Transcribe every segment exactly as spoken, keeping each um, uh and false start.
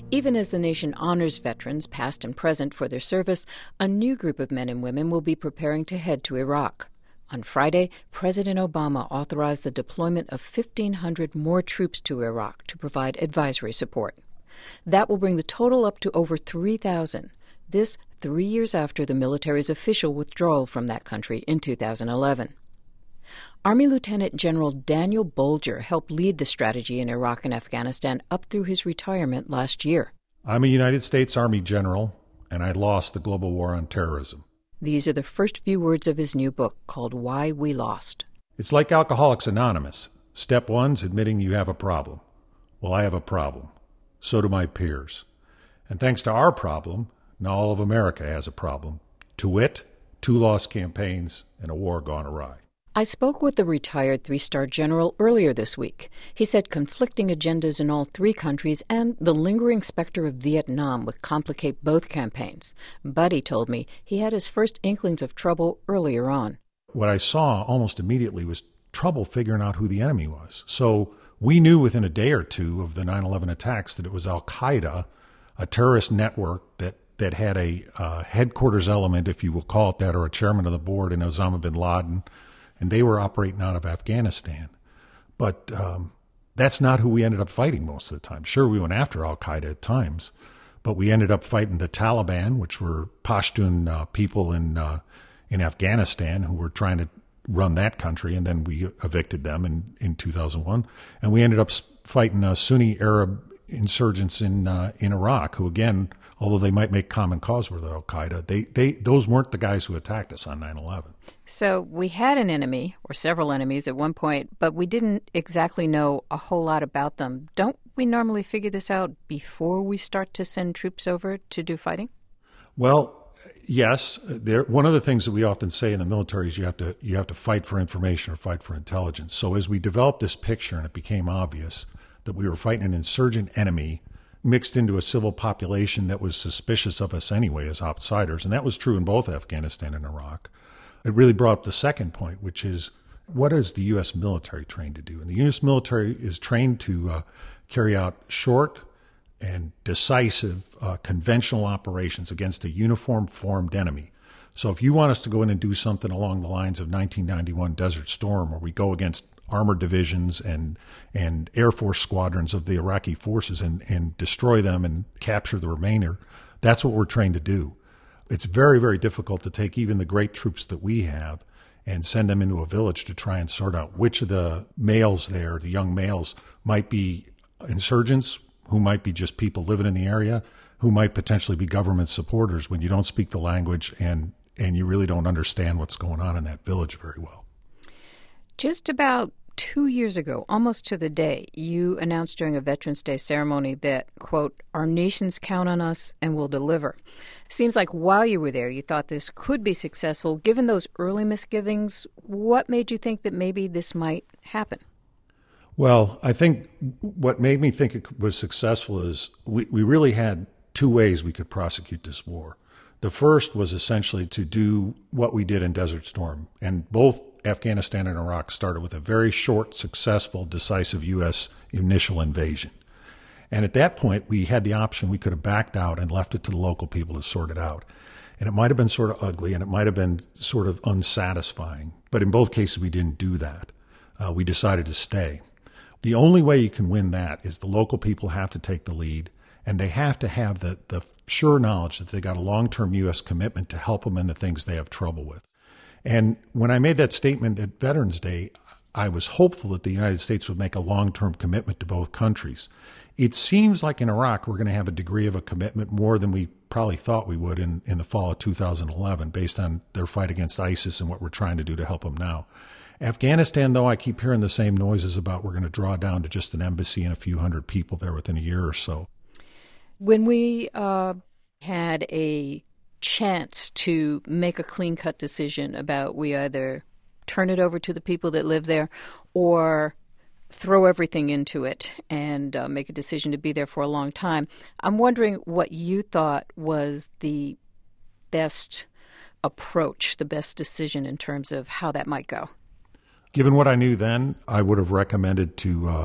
Even as the nation honors veterans, past and present, for their service, a new group of men and women will be preparing to head to Iraq. On Friday, President Obama authorized the deployment of fifteen hundred more troops to Iraq to provide advisory support. That will bring the total up to over three thousand. This three years after the military's official withdrawal from that country in two thousand eleven. Army Lieutenant General Daniel Bolger helped lead the strategy in Iraq and Afghanistan up through his retirement last year. I'm a United States Army general, and I lost the global war on terrorism. These are the first few words of his new book called Why We Lost. It's like Alcoholics Anonymous. Step one's admitting you have a problem. Well, I have a problem. So do my peers. And thanks to our problem, now all of America has a problem. To wit, two lost campaigns and a war gone awry. I spoke with the retired three-star general earlier this week. He said conflicting agendas in all three countries and the lingering specter of Vietnam would complicate both campaigns. But he told me he had his first inklings of trouble earlier on. What I saw almost immediately was trouble figuring out who the enemy was. So we knew within a day or two of the nine eleven attacks that it was Al-Qaeda, a terrorist network that, that had a uh, headquarters element, if you will call it that, or a chairman of the board in Osama bin Laden, and they were operating out of Afghanistan. But um, that's not who we ended up fighting most of the time. Sure, we went after Al-Qaeda at times, but we ended up fighting the Taliban, which were Pashtun uh, people in uh, in Afghanistan who were trying to run that country, and then we evicted them in, in two thousand one. And we ended up fighting uh, Sunni Arab insurgents in uh, in Iraq, who again, although they might make common cause with Al-Qaeda, they, they those weren't the guys who attacked us on nine eleven. So we had an enemy, or several enemies at one point, but we didn't exactly know a whole lot about them. Don't we normally figure this out before we start to send troops over to do fighting? Well, yes. There, one of the things that we often say in the military is you have to you have to fight for information or fight for intelligence. So as we developed this picture and it became obvious that we were fighting an insurgent enemy mixed into a civil population that was suspicious of us anyway as outsiders, and that was true in both Afghanistan and Iraq, it really brought up the second point, which is, what is the U S military trained to do? And the U S military is trained to uh, carry out short and decisive uh, conventional operations against a uniform formed enemy. So if you want us to go in and do something along the lines of nineteen ninety-one Desert Storm, where we go against armored divisions and and Air Force squadrons of the Iraqi forces and, and destroy them and capture the remainder, that's what we're trained to do. It's very, very difficult to take even the great troops that we have and send them into a village to try and sort out which of the males there, the young males, might be insurgents, who might be just people living in the area, who might potentially be government supporters when you don't speak the language and, and you really don't understand what's going on in that village very well. Just about two years ago, almost to the day, you announced during a Veterans Day ceremony that, quote, our nations count on us and will deliver. Seems like while you were there, you thought this could be successful. Given those early misgivings, what made you think that maybe this might happen? Well, I think what made me think it was successful is we, we really had two ways we could prosecute this war. The first was essentially to do what we did in Desert Storm, and both Afghanistan and Iraq started with a very short, successful, decisive U S initial invasion. And at that point, we had the option, we could have backed out and left it to the local people to sort it out. And it might have been sort of ugly, and it might have been sort of unsatisfying. But in both cases, we didn't do that. Uh, we decided to stay. The only way you can win that is the local people have to take the lead, and they have to have the, the sure knowledge that they got a long-term U S commitment to help them in the things they have trouble with. And when I made that statement at Veterans Day, I was hopeful that the United States would make a long-term commitment to both countries. It seems like in Iraq, we're going to have a degree of a commitment more than we probably thought we would in, in the fall of two thousand eleven, based on their fight against ISIS and what we're trying to do to help them now. Afghanistan, though, I keep hearing the same noises about we're going to draw down to just an embassy and a few hundred people there within a year or so. When we uh, had a chance to make a clean-cut decision about we either turn it over to the people that live there or throw everything into it and uh, make a decision to be there for a long time, I'm wondering what you thought was the best approach, the best decision in terms of how that might go. Given what I knew then, I would have recommended to uh,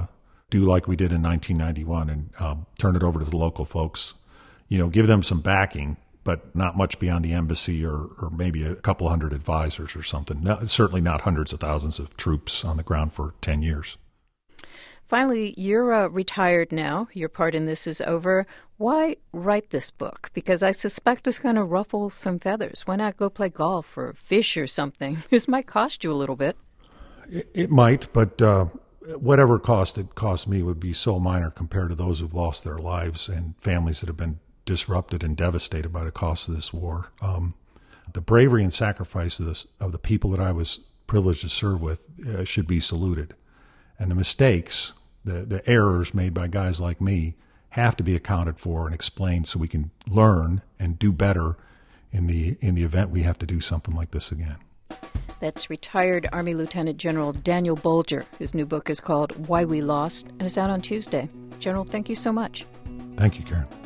do like we did in nineteen ninety-one and um, turn it over to the local folks. You know, give them some backing, but not much beyond the embassy or, or maybe a couple hundred advisors or something. No, certainly not hundreds of thousands of troops on the ground for ten years. Finally, you're uh, retired now. Your part in this is over. Why write this book? Because I suspect it's going to ruffle some feathers. Why not go play golf or fish or something? This might cost you a little bit. It, it might, but uh, whatever cost it cost me would be so minor compared to those who've lost their lives and families that have been disrupted and devastated by the cost of this war. Um, the bravery and sacrifice of, this, of the people that I was privileged to serve with uh, should be saluted. And the mistakes, the, the errors made by guys like me have to be accounted for and explained so we can learn and do better in the in the event we have to do something like this again. That's retired Army Lieutenant General Daniel Bolger. His new book is called Why We Lost, and it's out on Tuesday. General, thank you so much. Thank you, Karen.